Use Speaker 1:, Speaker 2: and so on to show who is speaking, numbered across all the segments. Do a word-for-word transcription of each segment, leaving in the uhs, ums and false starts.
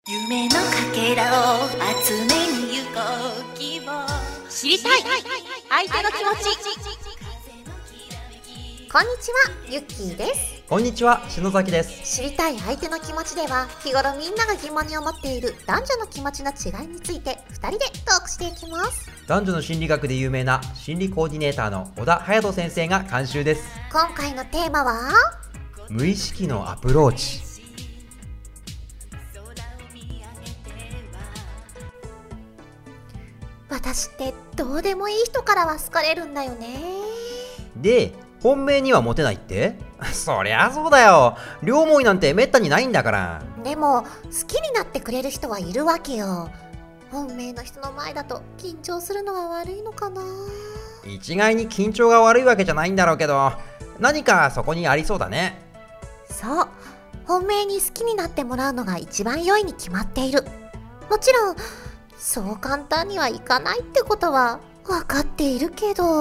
Speaker 1: 夢のかけらを集めに行こう希望知りたい相手の気持ち。
Speaker 2: こんにちは、ゆっきーです。
Speaker 3: こんにちは、篠崎です。
Speaker 2: 知りたい相手の気持ちでは、日頃みんなが疑問に思っている男女の気持ちの違いについてふたりでトークしていきます。
Speaker 3: 男女の心理学で有名な心理コーディネーターの小田隼人先生が監修です。
Speaker 2: 今回のテーマは
Speaker 3: 無意識のアプローチ。
Speaker 2: 私ってどうでもいい人からは好かれるんだよね。
Speaker 3: で、本命にはモテないって？そりゃそうだよ。両思いなんてめったにないんだから。
Speaker 2: でも好きになってくれる人はいるわけよ。本命の人の前だと緊張するのは悪いのかな。
Speaker 3: 一概に緊張が悪いわけじゃないんだろうけど、何かそこにありそうだね。
Speaker 2: そう、本命に好きになってもらうのが一番良いに決まっている。もちろんそう簡単にはいかないってことは分かっているけど、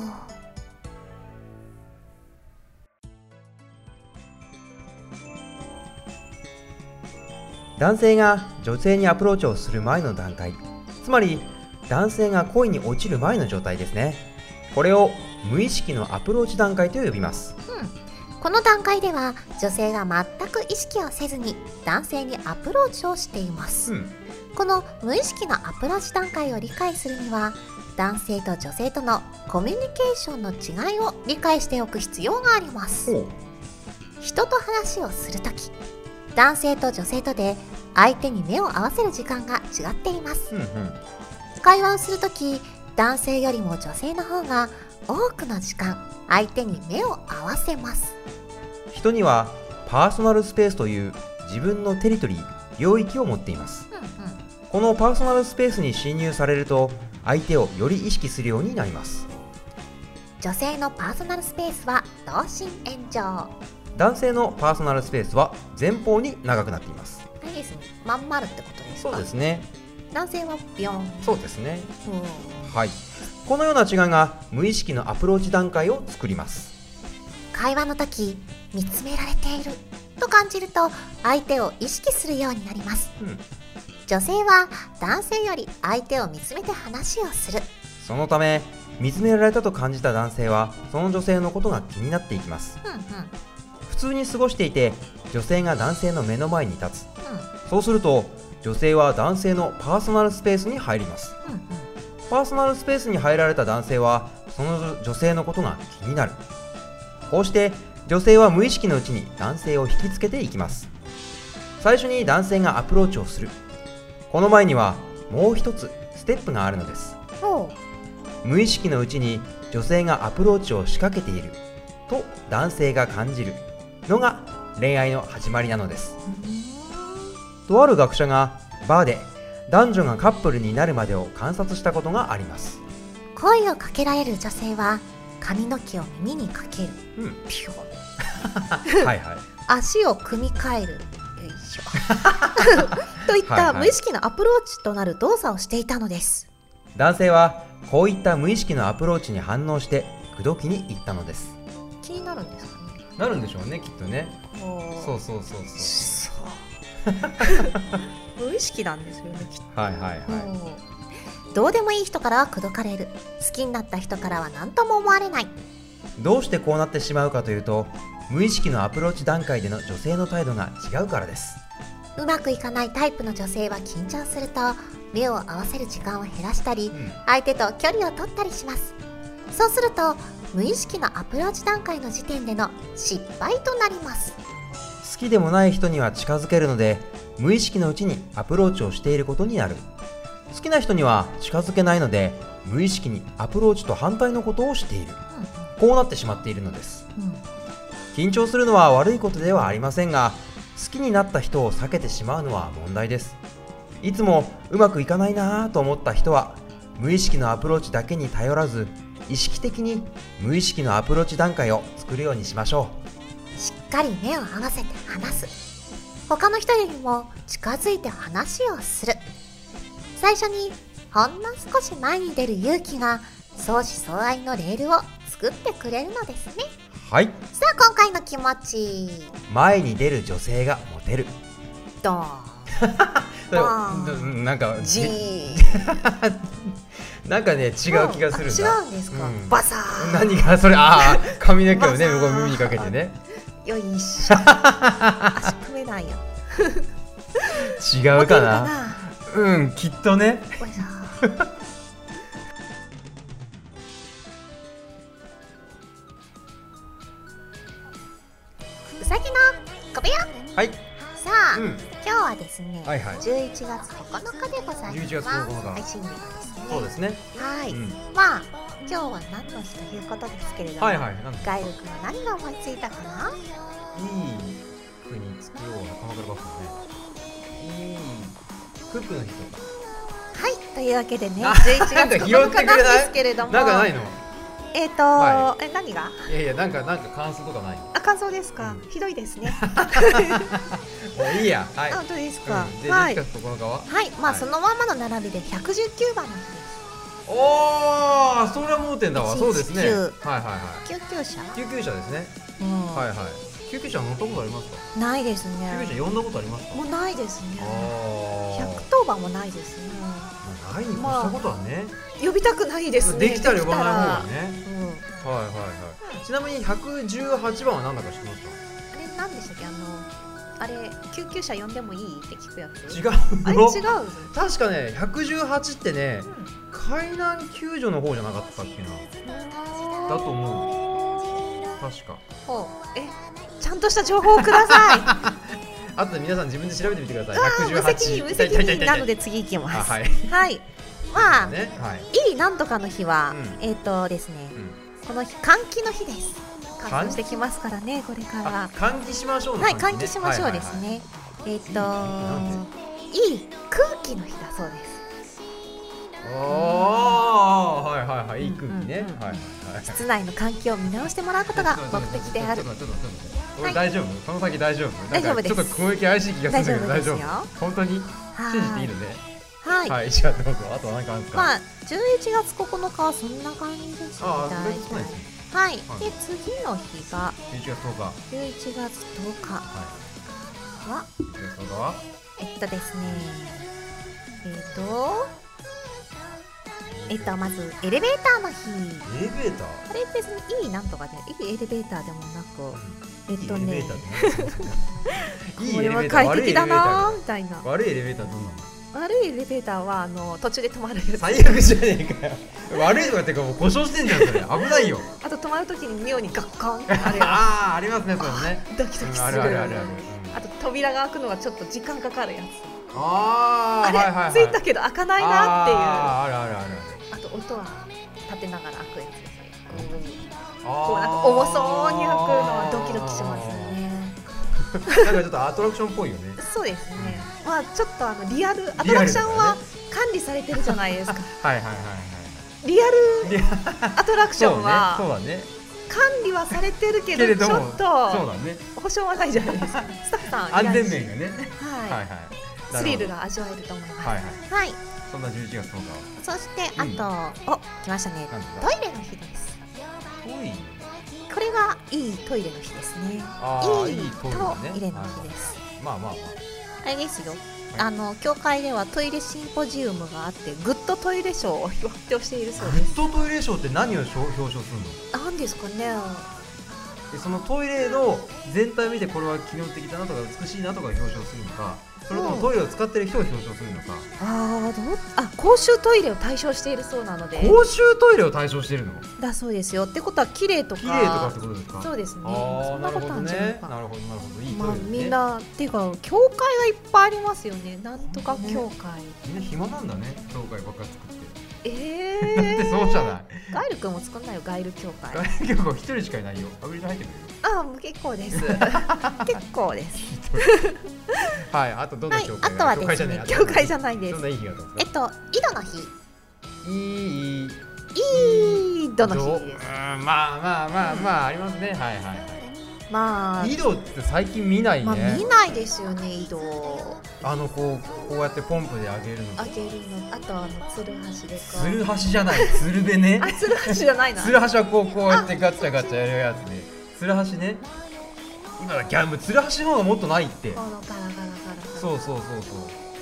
Speaker 3: 男性が女性にアプローチをする前の段階、つまり男性が恋に落ちる前の状態ですね。これを無意識のアプローチ段階と呼びます。
Speaker 2: うん、この段階では女性が全く意識をせずに男性にアプローチをしています。
Speaker 3: うん
Speaker 2: この無意識のアプローチ段階を理解するには、男性と女性とのコミュニケーションの違いを理解しておく必要があります。人と話をするとき、男性と女性とで相手に目を合わせる時間が違っています。
Speaker 3: うんうん、
Speaker 2: 会話をするとき、男性よりも女性の方が多くの時間相手に目を合わせます。
Speaker 3: 人にはパーソナルスペースという自分のテリトリー、領域を持っています。
Speaker 2: うんうん
Speaker 3: このパーソナルスペースに侵入されると、相手をより意識するようになります。
Speaker 2: 女性のパーソナルスペースは同心円状、
Speaker 3: 男性のパーソナルスペースは前方に長くなっています。
Speaker 2: いいですね。まん丸ってことですか？
Speaker 3: そうですね。
Speaker 2: 男性はビヨン。
Speaker 3: そうですね。
Speaker 2: うん、
Speaker 3: はい。このような違いが無意識のアプローチ段階を作ります。
Speaker 2: 会話の時、見つめられていると感じると相手を意識するようになります。
Speaker 3: うん
Speaker 2: 女性は男性より相手を見つめて話をする。
Speaker 3: そのため、見つめられたと感じた男性はその女性のことが気になっていきます。
Speaker 2: うんうん
Speaker 3: 普通に過ごしていて、女性が男性の目の前に立つ。
Speaker 2: うん
Speaker 3: そうすると女性は男性のパーソナルスペースに入ります。
Speaker 2: うんうん
Speaker 3: パーソナルスペースに入られた男性はその女性のことが気になる。こうして女性は無意識のうちに男性を引きつけていきます。最初に男性がアプローチをする。この前にはもう一つステップがあるのです。
Speaker 2: ほう
Speaker 3: 無意識のうちに女性がアプローチを仕掛けていると男性が感じるのが恋愛の始まりなのです。とある学者がバーで男女がカップルになるまでを観察したことがあります。
Speaker 2: 声をかけられる女性は髪の毛を耳にかける。
Speaker 3: うん
Speaker 2: ピュ
Speaker 3: はいはい
Speaker 2: 足を組み替える。よいしょといっ
Speaker 3: はいはい
Speaker 2: た無意識のアプローチとなる動作をしていたのです。
Speaker 3: 男性はこういった無意識のアプローチに反応して口説きに行ったのです。
Speaker 2: 気になるんですかね。
Speaker 3: なるんでしょうね、きっとね。
Speaker 2: そ
Speaker 3: そうそうそうそ
Speaker 2: う無意識なんですよね、きっ
Speaker 3: うはいはいはい、
Speaker 2: と。どうでもいい人からは口説かれる。好きになった人からは何とも思われない。
Speaker 3: どうしてこうなってしまうかというと、無意識のアプローチ段階での女性の態度が違うからです。
Speaker 2: うまくいかないタイプの女性は緊張すると目を合わせる時間を減らしたり、
Speaker 3: うん
Speaker 2: 相手と距離を取ったりします。そうすると無意識のアプローチ段階の時点での失敗となります。
Speaker 3: 好きでもない人には近づけるので、無意識のうちにアプローチをしていることになる。好きな人には近づけないので、無意識にアプローチと反対のことをしている。こうなってしまっているのです。
Speaker 2: うんうん
Speaker 3: 緊張するのは悪いことではありませんが、好きになった人を避けてしまうのは問題です。いつもうまくいかないなぁと思った人は、無意識のアプローチだけに頼らず、意識的に無意識のアプローチ段階を作るようにしましょ
Speaker 2: しっかり目を合わせて話す。他の人よりも近づいて話をする。最初にほんの少し前に出る勇気が相思相愛のレールを作ってくれるのですね。
Speaker 3: う。はい。
Speaker 2: さあ今回の気持ち、
Speaker 3: 前に出る女性がモテる。
Speaker 2: ドーンバー
Speaker 3: ンなんか
Speaker 2: ジー
Speaker 3: なんかね違う気がするんだ。
Speaker 2: 違うんですか、うん、バサー
Speaker 3: 何がそれ、ああ髪の毛をね向こう耳にかけてね
Speaker 2: よいしょ足組めないよ
Speaker 3: 違うかな。うんきっとね
Speaker 2: うさぎの小部屋。
Speaker 3: はい。
Speaker 2: さあ、うん、今日はですね、はいはい、じゅういちがつここのかでございます。じゅういちがつここのか配信日がですね。
Speaker 3: そうですね。
Speaker 2: はい、うん、まあ今日は何の日ということですけれども、はいはい、ガイル君は何が思いついたかな。
Speaker 3: いい国作ろうな鎌倉幕府ね。いいクックの日とか。
Speaker 2: はい、というわけでね、じゅういちがつここのかなんですけれども、
Speaker 3: なんかないの？
Speaker 2: えっと、はい、え何が？
Speaker 3: いやいやなんかなんか感想とかない？
Speaker 2: あ、感想ですか？うん、ひどいですね。
Speaker 3: もういいや。はい。
Speaker 2: あ、本当ですか？
Speaker 3: うん、で、はい。じゅういちがつここのかは？
Speaker 2: はい、まあ、はい、そのままの並びでひゃくじゅうきゅうばんの日です。
Speaker 3: おー、それは盲点だわ。そうですね。はいはいはい。
Speaker 2: 救急車？
Speaker 3: 救急車ですね。うん、はいはい。救急車乗ったことありますか？
Speaker 2: ないですね。
Speaker 3: 救急車呼んだことありますか？
Speaker 2: もうないですね。ひゃくとおばもないですね。
Speaker 3: ないに越したことはね、
Speaker 2: まあ、呼びたくないですね。
Speaker 3: できたら呼ばない方がね、うん、はいはいはい。ちなみにひゃくじゅうはちばんは何だか知ってますか？
Speaker 2: あれ何でしたっけ、あのあれ救急車呼んでもいいって聞くやつ。
Speaker 3: 違う
Speaker 2: あれ違う。
Speaker 3: 確かねひゃくじゅうはちってね、うん、海難救助の方じゃなかったっけな、だと思う。確か。
Speaker 2: ほう、え、ちゃんとした情報をください。
Speaker 3: あとで皆さん自分で調べてみてください。ひゃくじゅうはち。
Speaker 2: 無責任無責任なので次行きます。はい。はい。まあ、ね、はい、いいなんとかの日は、うん、えっ、ー、とですね、うん、この日換気の日です。換気してきますからね、これから。
Speaker 3: 換気しましょう、ね。
Speaker 2: はい、換気しましょうですね。えっと、いい空気の日だそうです。
Speaker 3: ああ、はいはいはい、いい空気ね。はいはい。
Speaker 2: 室内の換気を見直してもらうことが目的である。
Speaker 3: 大丈夫？この先大丈夫？
Speaker 2: 大丈夫です。
Speaker 3: ちょっと攻撃怪しい気がするけど大丈夫？本当に信じていいのね。はい。はい、じゃあどうぞ。あとは何かあるんですか？
Speaker 2: まあじゅういちがつここのかはそんな感じですね。
Speaker 3: ああ、そうですね。
Speaker 2: はい。で次の日が
Speaker 3: じゅういちがつとおか。
Speaker 2: じゅういちがつとおかはえっとですね、えっとえっとまずエレベーターの日。
Speaker 3: エレベーター？
Speaker 2: あれ別にいいなんとかでいいエレベーターでもなく、えっとね、これは快適だなみたいな。
Speaker 3: 悪いエレベーターどんなの？
Speaker 2: 悪いエレベーターはあの途中で止まるやつ。
Speaker 3: 最悪じゃねえかよ。悪いとかっていうかもう故障してんじゃんそれ。危ないよ。
Speaker 2: あと止まるときに妙にガッカンってあるやつ。
Speaker 3: ああ、ありますねそれね。
Speaker 2: ドキドキする。
Speaker 3: あるあるあるある。
Speaker 2: あと扉が開くのがちょっと時間かかるやつ。
Speaker 3: ああ、
Speaker 2: あれ、はいはいはい、ついたけど開かないなっていう。
Speaker 3: ああるあるあるある。
Speaker 2: あと音は立てながら開くやつですね。こうなんか重そうに開くのはドキドキしますね。
Speaker 3: なんかちょっとアトラクションっぽいよね。
Speaker 2: そうですね。まあちょっとあのリアルアトラクションは管理されてるじゃないですか。
Speaker 3: はいはいはいはい。
Speaker 2: リアルアトラクションは
Speaker 3: そうだね。
Speaker 2: 管理はされてるけどちょっとそうだね。保証はないじゃないですか。スタッフさん
Speaker 3: 安全面がね。
Speaker 2: はいはいはい。スリルが味わえると思います。はいはい。
Speaker 3: そんなじゅういちがつとおか。
Speaker 2: そしてあとお来ましたね。トイレの日です。
Speaker 3: トイレ。
Speaker 2: これがいいトイレの日ですね。いいトイレの日です。
Speaker 3: まあまあまあ。
Speaker 2: あれですよ。あの教会ではトイレシンポジウムがあってグッドトイレ賞を発表しているそうです。
Speaker 3: グッドトイレ賞って何を表彰する
Speaker 2: の？なんですかね。
Speaker 3: そのトイレの全体を見てこれは機能的だなとか美しいなとか表彰するのか、それともトイレを使っている人を表彰するのか。
Speaker 2: ああ、どう？あ、公衆トイレを対象しているそうなので。
Speaker 3: 公衆トイレを対象しているの？
Speaker 2: だそうですよ。ってことは綺麗とか。
Speaker 3: 綺麗とかってことですか？
Speaker 2: そうですね。
Speaker 3: ああ、なるほどね。なるほどなるほど。いいトイレね。
Speaker 2: まあみんなっていうか教会がいっぱいありますよね。なんとか教会。
Speaker 3: みんな暇なんだね。教会ばっか作って。
Speaker 2: ええ。だって
Speaker 3: そうじゃない。
Speaker 2: ガイル君も作んないよ、ガイル協会。
Speaker 3: ガイル協会一人しかいないよ。アメリカ入ってくれる。
Speaker 2: ああ、もう結構です。結構です。
Speaker 3: はい、あとどんな協会？
Speaker 2: あとはですね、協会じゃないです。
Speaker 3: どんないい日があったんですか？
Speaker 2: えっと、井戸の日。
Speaker 3: いい
Speaker 2: 井戸の日です。
Speaker 3: まあまあまあまあありますね。はいはいはい。
Speaker 2: まあ
Speaker 3: 井戸って最近見ないね。
Speaker 2: まあ見ないですよね、井戸。
Speaker 3: あのこうこうやってポンプで上げるの。
Speaker 2: 上げるの。あとあのつるはしでか。
Speaker 3: つるはしじゃない。つるべね。
Speaker 2: あ、つるはしじゃないな。
Speaker 3: つるはしはこうこうやってガチャガチャやるやつね。つるはしね。今だギャムつるはしの方がもっとないって。
Speaker 2: このガラガラガラ。
Speaker 3: そうそうそうそう。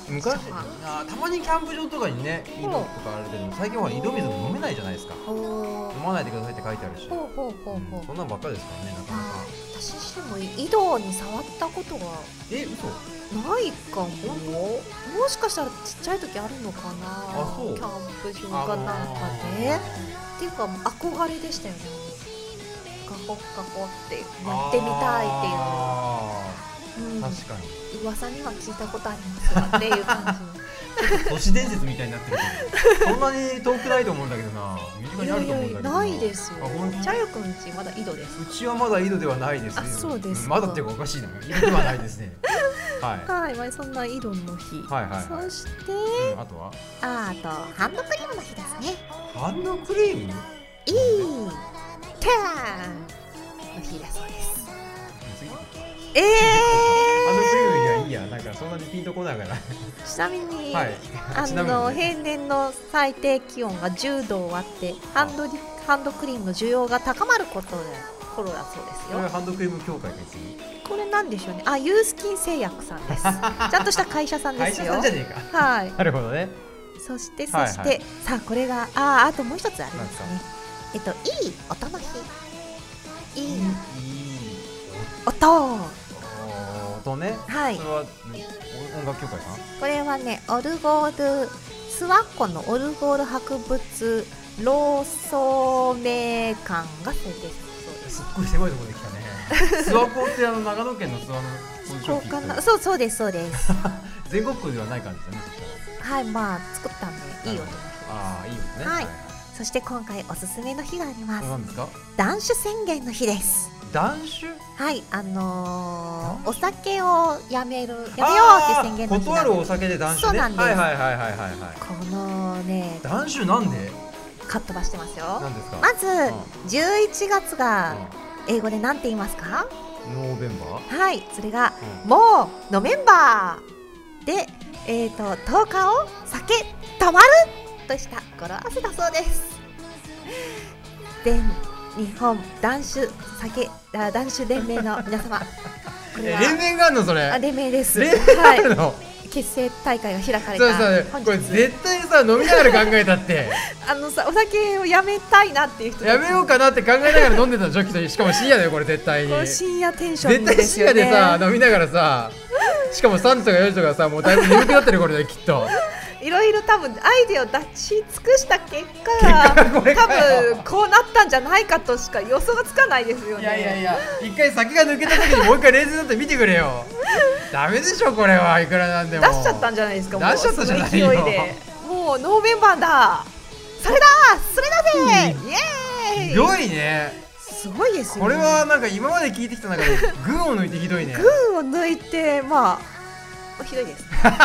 Speaker 3: 昔あたまにキャンプ場とかにね井戸とかあるけど、最近は井戸水も飲めないじゃないですか。飲まないでくださいって書いてあるし、
Speaker 2: ほうほうほうほう、
Speaker 3: うん、そんなんばっかりですからね、なかなか。
Speaker 2: 私自身も井戸に触ったことが
Speaker 3: え嘘
Speaker 2: ないかも。もしかしたらちっちゃい時あるのかな。
Speaker 3: あそう、
Speaker 2: キャンプ場かなんかでっていうかもう憧れでしたよね。ガホッガホってやってみたいっていうのは、うん、
Speaker 3: 確かに
Speaker 2: 噂には聞いたことありますがっていう感じの
Speaker 3: 都市伝説みたいになってるけどそんなに遠くないと思うんだけどな。身近にあると思うんだけどな。
Speaker 2: いやいやないですよ。チャヨくんちまだ井戸です。
Speaker 3: うちはまだ井戸ではないですね。
Speaker 2: あ、そうですか。
Speaker 3: まだっていうかおかしいな、井戸ではないですねはい、
Speaker 2: はい、まあ、そんな井戸の日、
Speaker 3: はいはいはい、
Speaker 2: そして、
Speaker 3: うん、あとは
Speaker 2: ああとハンドクリームの日ですね。
Speaker 3: ハンドクリーム
Speaker 2: いいターンの日だそうです。えー
Speaker 3: ハンドクリームがいいや、なんかそんなにピンとこないから
Speaker 2: ちなみに、はい、あ
Speaker 3: ちなみ
Speaker 2: の、
Speaker 3: にね、
Speaker 2: 平年の最低気温がじゅうどを割ってハンドリハンドクリームの需要が高まることで頃だそうですよ。
Speaker 3: これハンドクリーム協会が言ってる。
Speaker 2: これなんでしょうね。あ、ユースキン製薬さんですちゃんとした会社さんですよ。
Speaker 3: 会社さんじゃねえか
Speaker 2: はい。
Speaker 3: なるほどね。
Speaker 2: そしてそして、
Speaker 3: はいはい、
Speaker 2: さあこれがああともう一つありますね。えっといい音の日。いい、いい音。
Speaker 3: 音ね。
Speaker 2: はい。
Speaker 3: それは音楽協会さん。
Speaker 2: これはね、オルゴールスワッコのオルゴール博物労組名館が制定したそうです。
Speaker 3: すっごい狭いところで来たね諏訪湖ってあの長野県の諏訪の
Speaker 2: そうかな。そうそうですそうです
Speaker 3: 全国区ではない感じだね。そした
Speaker 2: らはい、まあ作ったんでいい音の日です。
Speaker 3: ああ、いい音ね。
Speaker 2: はい、はい、そして今回おすすめの日があります。
Speaker 3: 何ですか？
Speaker 2: 断酒宣言の日です。
Speaker 3: 断酒？
Speaker 2: はい、あのー、お酒をやめるやめようっていう宣言の日なんです。
Speaker 3: 断るお酒で断酒ね。
Speaker 2: そうなんです。
Speaker 3: はいはいはいはいはいはい。
Speaker 2: このね、
Speaker 3: 断酒なんで？
Speaker 2: かっ飛ばしてますよ。
Speaker 3: 何ですか？
Speaker 2: まず、うん、じゅういちがつが英語で何て言いますか？
Speaker 3: ノーベンバー？
Speaker 2: はい、それが、うん、もうノメンバーで、えーと、とおかを酒止まるとした語呂合わせだそうです。全日本断酒酒断酒連盟の皆様、これは
Speaker 3: 連盟があるの？それ
Speaker 2: あ連盟です。
Speaker 3: 連盟があるの？はい、
Speaker 2: 結成大会が開かれた。
Speaker 3: そうそう、これ絶対さ飲みながら考えたって
Speaker 2: あのさ、お酒をやめたいなっていう人たち
Speaker 3: やめようかなって考えながら飲んでた時としかも深夜だよこれ絶対に。これ
Speaker 2: 深夜テンション
Speaker 3: 絶対深夜でさ飲みながらさ、しかもさんじとかよじとかさもうだいぶ眠くなってるこれできっと。
Speaker 2: いろいろ多分アイデアを出し尽くした結果、多分こうなったんじゃないかとしか予想がつかないですよね。
Speaker 3: いやいやいや、一回酒が抜けた時にもう一回冷静になって見てくれよダメでしょこれは。いくらなんでも
Speaker 2: 出しちゃったんじゃないですか。
Speaker 3: 出しちゃったじゃないよ。
Speaker 2: もう勢いでもうノーベンバーだ、それだそれだぜ、うん、イエーイ。
Speaker 3: ひどいね。
Speaker 2: すごいですよね。
Speaker 3: これはなんか今まで聞いてきた中で群を抜いてひどいね。
Speaker 2: 群を抜いてまあひどいです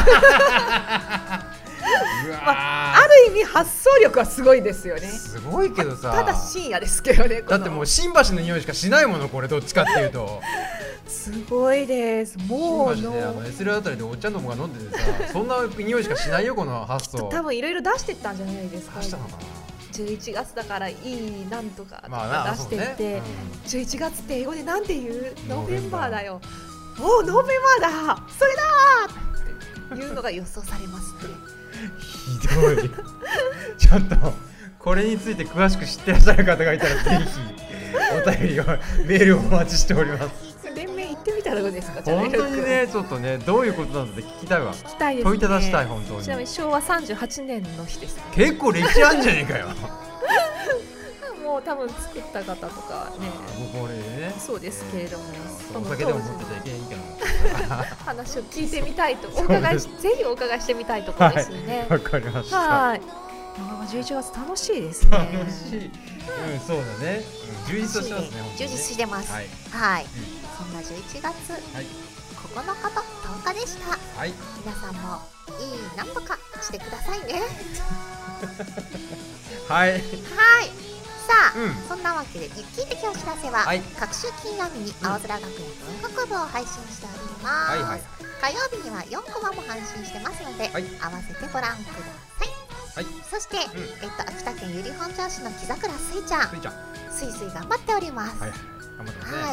Speaker 2: まあ、ある意味発想力はすごいですよね。
Speaker 3: すごいけどさ、
Speaker 2: ただ深夜ですけどね。
Speaker 3: だってもう新橋の匂いしかしないものこれ、どっちかっていうと
Speaker 2: すごいです。もう
Speaker 3: 新橋であの エスエル あたりでおっちゃんどもが飲んでてさそんな匂いしかしないよこの発想。
Speaker 2: 多分いろいろ出してったんじゃないですか。
Speaker 3: 出したのかな。
Speaker 2: じゅういちがつだからいいなんとかと
Speaker 3: まあ
Speaker 2: か出してって、ね、うん、じゅういちがつって英語でなんて言う？ノーベンバーだよ。おお、ノーベンバーだ、それだっていうのが予想されますね
Speaker 3: ひどいちょっとこれについて詳しく知ってらっしゃる方がいたらぜひお便りをメールをお待ちしております。
Speaker 2: 連盟行ってみたらどうですか。
Speaker 3: 本当にね、ちょっとね、どういうことなのって聞きたいわ。
Speaker 2: 聞きたいですね。
Speaker 3: 問いただしたい。本当に。
Speaker 2: ちなみにしょうわさんじゅうはちねんの日です、ね、
Speaker 3: 結構歴史あるんじゃねえかよ
Speaker 2: もう多分作った方とかね、
Speaker 3: ご高齢でね。
Speaker 2: そうですけれども、
Speaker 3: えー、お酒でも持ってちゃいけないかな
Speaker 2: 話を聞いてみたいとお伺いしぜひお伺いしてみたいところですね。
Speaker 3: わ、はい、かりました。
Speaker 2: はい。じゅういちがつ楽しいですね。
Speaker 3: 楽しい。うん、そうだね。うん、充実してますね。
Speaker 2: 充実してます。はい。はい、うん、そんなじゅういちがつ、はい、ここのかととおかでした。はい。皆さんもいいなんとかしてくださいね。
Speaker 3: はい。はい。
Speaker 2: さあ、うん、そんなわけでゆっきー的お知らせは、はい、各週金曜日に青空学園文学部を配信しております。はいはいはい、火曜日にはよんコマも配信してますので、はい、合わせてご覧ください。はい、そして、うん、えっと、秋田県由利本荘市の木桜すいちゃん、すいすい頑張っております。はい、頑張ってますね。はい、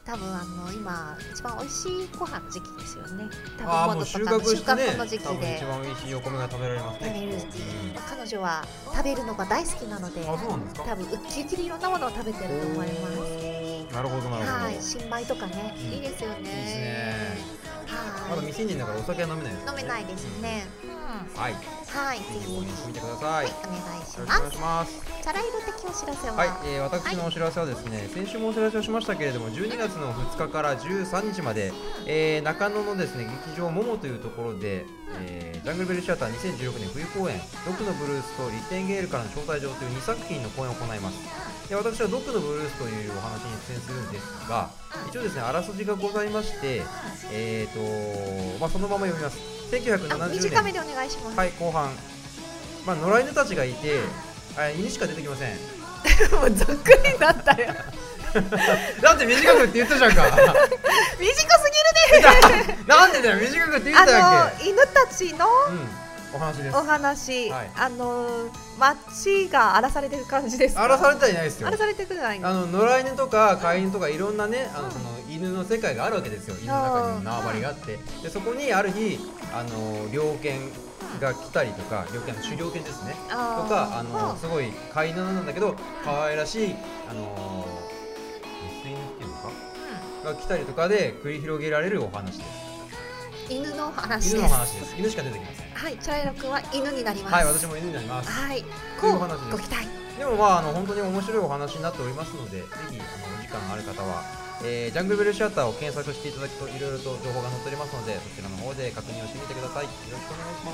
Speaker 2: 多分あの今一番美味しいご飯の時期ですよね。多分
Speaker 3: ああもう収穫してね、
Speaker 2: 収穫の時期
Speaker 3: 多分
Speaker 2: で
Speaker 3: 一番美味しいお米が食べられますね。
Speaker 2: 食べるっていう、彼女は食べるのが大好きなので、
Speaker 3: あ、そうなんですか。
Speaker 2: 多分ウッキウキでいろんなものを食べてると思います。
Speaker 3: なるほどなるほど。
Speaker 2: はい、新米とかね、
Speaker 3: うん
Speaker 2: いいですよね。
Speaker 3: いいですね。まだ
Speaker 2: はい、
Speaker 3: 未成年だからお酒は飲めないです、ね。
Speaker 2: 飲めないですね。うん、
Speaker 3: はい。
Speaker 2: はい、ぜ
Speaker 3: ぜひ
Speaker 2: ひ
Speaker 3: 購入してみてくださ。
Speaker 2: はいい、お願いします
Speaker 3: よろしくお願い。します。
Speaker 2: チャラ色的お知らせは、
Speaker 3: はい、えー、私のお知らせはですね、先週もお知らせをしましたけれども、じゅうにがつのふつかからじゅうさんにちまで、えー、中野のですね劇場モモというところで、えー、ジャングルベルシアターにせんじゅうろくねん冬公演「ドクのブルース」と「リッテンゲールからの招待状」というにさくひんの公演を行います。で、私は「ドクのブルース」というお話に出演するんですが、一応ですねあらすじがございまして、えーとまあ、そのまま読みます。せんきゅうひゃくななじゅうねん、
Speaker 2: 短めでお願いします。
Speaker 3: はい、後半、まあ、野良犬たちがいて、あ、犬しか出てきません。
Speaker 2: もうざっくりだったよ。
Speaker 3: だって短くって言ったじゃんか。
Speaker 2: 短すぎるね。
Speaker 3: なんでだよ、短くって言ったやんけ。
Speaker 2: あの犬たちの
Speaker 3: うん、お話です。
Speaker 2: お話、
Speaker 3: はい
Speaker 2: あの街が荒らされてる感じですか。
Speaker 3: 荒らされてはいないですよ。
Speaker 2: 荒らされてくないの。
Speaker 3: あの野良犬とか飼い犬とかいろんなね、あのその犬の世界があるわけですよ。犬の中にも縄張りがあって、でそこにある日あの猟犬が来たりとか、猟犬の狩猟犬ですね。と
Speaker 2: あー
Speaker 3: かあの
Speaker 2: うん
Speaker 3: すごい飼い犬なんだけど可愛らしいあのメス犬っていうのかが来たりとかで繰り広げられるお話です。
Speaker 2: 犬の話です。
Speaker 3: 犬の話です。犬しか出てきません。
Speaker 2: はい、チャライロ君は犬になります。
Speaker 3: はい、私も犬になります。
Speaker 2: はい、
Speaker 3: と
Speaker 2: こ
Speaker 3: いううお話です
Speaker 2: ご期待。
Speaker 3: でもまああの本当に面白いお話になっておりますので、ぜひあのお時間ある方は、えー、ジャングルベルシアターを検索していただくといろいろと情報が載っておりますので、そちらの方で確認をしてみてください。よろしくお願いします。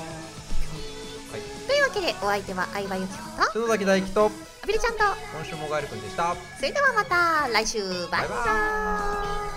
Speaker 3: はい。
Speaker 2: というわけでお相手は相葉由紀子と
Speaker 3: 篠崎大輝と
Speaker 2: アビルちゃんと、
Speaker 3: 今週もガエル君でした。
Speaker 2: それではまた来週バイバ
Speaker 3: バイバ
Speaker 2: イ。